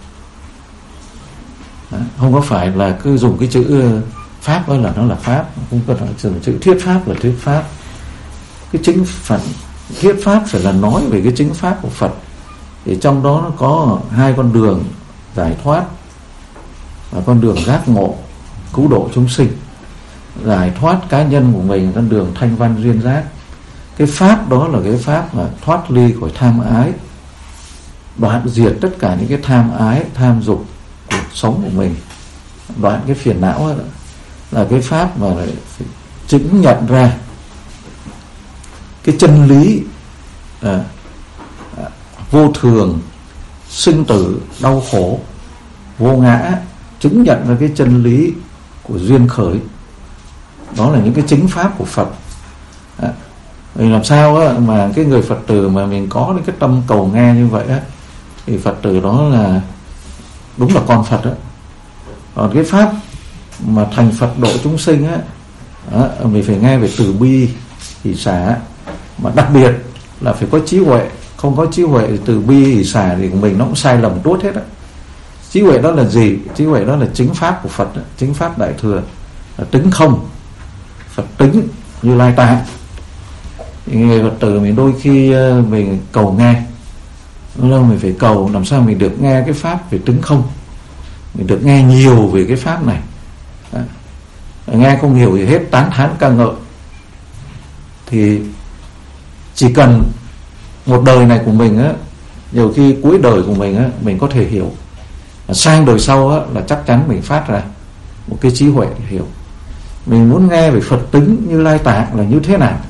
Đó, không có phải là cứ dùng cái chữ pháp đó là nó là pháp, không cần phải dùng chữ thuyết pháp là thuyết pháp. Cái chính Phật thuyết pháp phải là nói về cái chính pháp của Phật. Thì trong đó nó có hai con đường giải thoát và con đường giác ngộ, cứu độ chúng sinh. Giải thoát cá nhân của mình, con đường thanh văn duyên giác. Cái pháp đó là cái pháp mà thoát ly khỏi tham ái, đoạn diệt tất cả những cái tham ái, tham dục cuộc sống của mình, đoạn cái phiền não đó, là cái pháp mà chứng nhận ra cái chân lý à, à, vô thường, sinh tử, đau khổ, vô ngã, chứng nhận ra cái chân lý của duyên khởi. Đó là những cái chính pháp của Phật. À, mình làm sao á, mà cái người Phật tử mà mình có cái tâm cầu nghe như vậy á, thì Phật tử đó là đúng là con Phật á. Còn cái pháp mà thành Phật độ chúng sinh á, đó, mình phải nghe về từ bi, hỷ xả, mà đặc biệt là phải có trí huệ. Không có trí huệ thì từ bi hỷ xả thì của mình nó cũng sai lầm tuốt hết á. Trí huệ đó là gì? Trí huệ đó là chính pháp của Phật đó, chính pháp đại thừa. là tĩnh không, Phật tĩnh Như Lai tạng. Người Phật tử mình đôi khi mình cầu nghe, lâu mình phải cầu làm sao mình được nghe cái pháp về tĩnh không, mình được nghe nhiều về cái pháp này. Đó. Nghe không hiểu thì hết tán thán ca ngợi. Thì chỉ cần một đời này của mình á, nhiều khi cuối đời của mình á, mình có thể hiểu, sang đời sau á, là chắc chắn mình phát ra một cái trí huệ để hiểu. Mình muốn nghe về Phật tĩnh Như Lai tạng là như thế nào,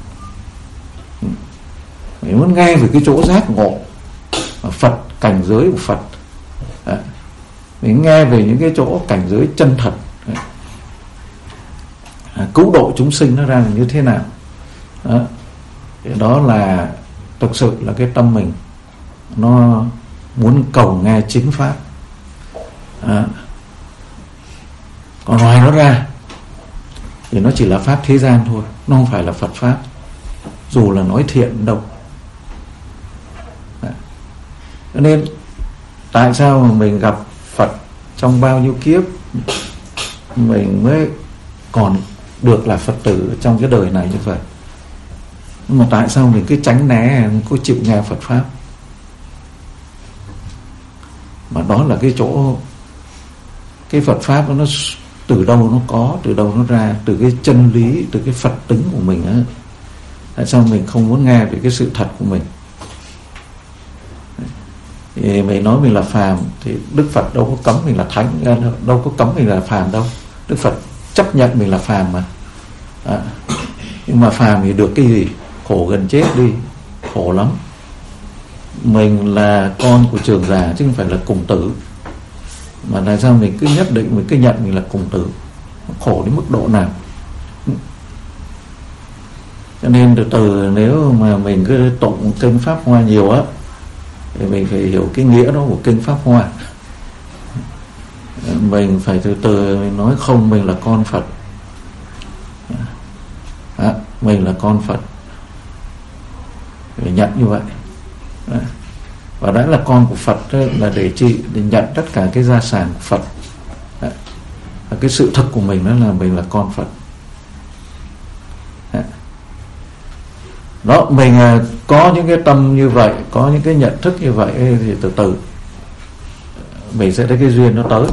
mình muốn nghe về cái chỗ giác ngộ Phật, cảnh giới của Phật. Đó. Mình nghe về những cái chỗ cảnh giới chân thật, à, cứu độ chúng sinh nó ra là như thế nào. Đó. Đó là thực sự là cái tâm mình nó muốn cầu nghe chính pháp. À. Còn ngoài nó ra thì nó chỉ là pháp thế gian thôi, nó không phải là Phật pháp, dù là nói thiện đâu. À. Cho nên tại sao mà mình gặp Phật trong bao nhiêu kiếp mình mới còn được là Phật tử trong cái đời này như vậy? Nhưng mà tại sao mình cứ tránh né, không có chịu nghe Phật pháp? Mà đó là cái chỗ, cái Phật pháp nó từ đâu nó có, từ đâu nó ra, từ cái chân lý, từ cái Phật tính của mình á. Tại sao mình không muốn nghe về cái sự thật của mình? Thì mình nói mình là phàm, thì Đức Phật đâu có cấm mình là thánh, đâu có cấm mình là phàm đâu. Đức Phật chấp nhận mình là phàm mà. À, nhưng mà phàm thì được cái gì? Khổ gần chết đi, khổ lắm. Mình là con của Trường Già chứ không phải là cùng tử. Mà tại sao mình cứ nhất định mình cứ nhận mình là cùng tử? Khổ đến mức độ nào? Cho nên từ từ nếu mà mình cứ tụng kinh Pháp Hoa nhiều á, thì mình phải hiểu cái nghĩa đó của kinh Pháp Hoa. Mình phải từ từ mình nói không, mình là con Phật. À, mình là con Phật, phải nhận như vậy. Đó. Và đã là con của Phật đó, là để trị, để nhận tất cả cái gia sản của Phật. Đó. Và cái sự thật của mình đó là mình là con Phật. Đó, đó mình có những cái tâm như vậy, có những cái nhận thức như vậy thì từ từ mình sẽ thấy cái duyên nó tới,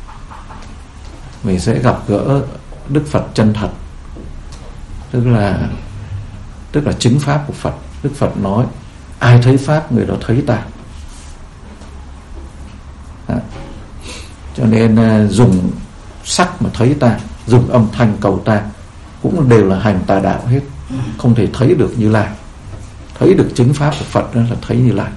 mình sẽ gặp gỡ Đức Phật chân thật, tức là tức là chứng pháp của Phật. Đức Phật nói ai thấy pháp người đó thấy ta. Đó. Cho nên dùng sắc mà thấy ta, dùng âm thanh cầu ta cũng đều là hành tà đạo hết, không thể thấy được Như Lai. Thấy được chứng pháp của Phật đó là thấy Như Lai.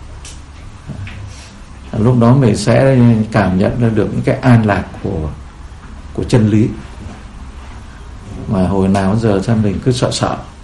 À, lúc đó mình sẽ cảm nhận ra được những cái an lạc của của chân lý mà hồi nào giờ sao mình cứ sợ sợ.